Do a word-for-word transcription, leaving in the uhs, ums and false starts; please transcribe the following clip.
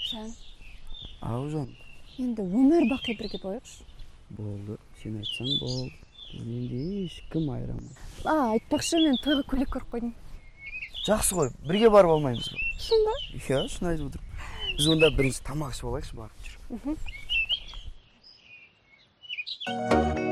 Жан, Ау жан. енді өмір бақи бірге болайықшы. Болды, сен айтсаң бол. Менде ешкім айырамын. А, айтпақшы, мен тойға көйлек көріп қойдым. Жақсы ғой, бірге барып алмаймыз ба? Шын ба? Иә, шын айтып отыр. Біз онда бірінші тамақ ішіп алайықшы барып жүр.